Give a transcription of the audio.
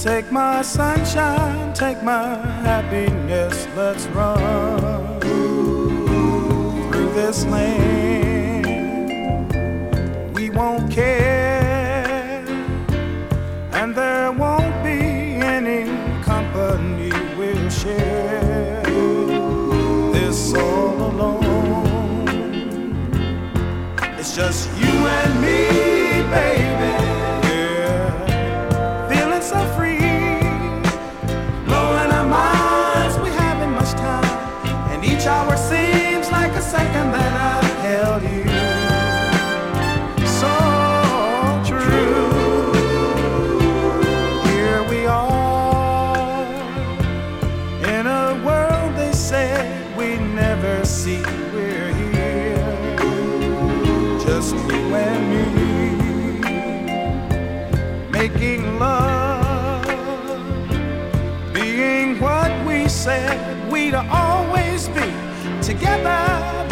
Take my sunshine, take my happiness, let's run through this land. We won't care, and there won't be any company we'll share this all alone. It's just you and me, baby. Each hour seems like a second that I held you. So true. Here we are in a world they said we'd never see. We're here, just you and me, making love, being what we said we'd always be together.